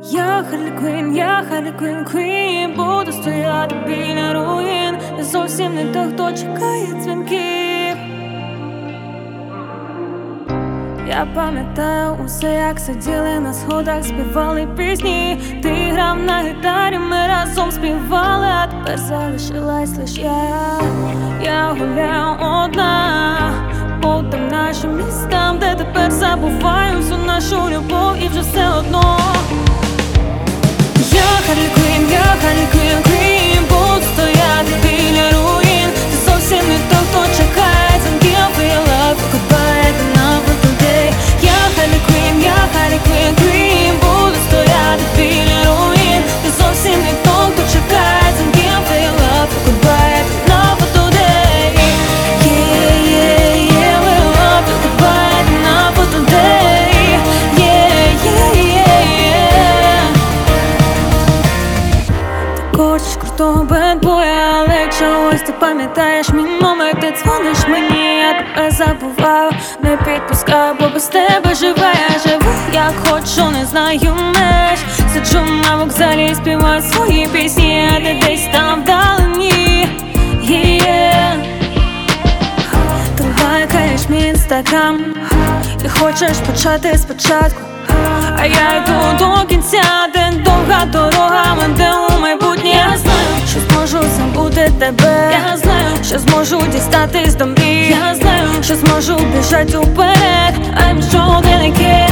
Я Харлі Квін, буду стояти біля руїн. Я зовсім не той, хто чекає дзвінків. Я пам'ятаю усе, як сиділи на сходах, співали пісні. Ти грав на гітарі, ми разом співали, а тепер залишилась лиш я гуляю одна по тим нашим містам, де тепер забуваю всю нашу любов, і вже все одно. Я Харлі Квін, буду стояти біля руїн. Ти зовсім не той, хто чекає дзвінків. Feel love, goodbye, it's enough for today. Я Харлі Квін, буду стояти біля руїн. Ти зовсім не той, хто чекає дзвінків. Feel love, goodbye, it's enough for today. Yeah, yeah, yeah, feel love, goodbye, it's enough for today. Корчиш крутого бедбоя, але чогось ти пам'ятаєш мій номер. Ти дзвониш мені, я тебе забуваю, не підпускаю, бо без тебе живе. Я живу як хочу, не знаю меж. Сиджу на вокзалі і співаю свої пісні, а ти десь там вдалині. Ти лайкаєш мій інстаграм, ти хочеш почати спочатку, а я йду до кінця, де довга дорога веде у майбутнє. Я знаю, що зможу забути тебе. Я знаю, що зможу дістатись до мрій. Я знаю, що зможу біжать уперед. I'm sure that I can.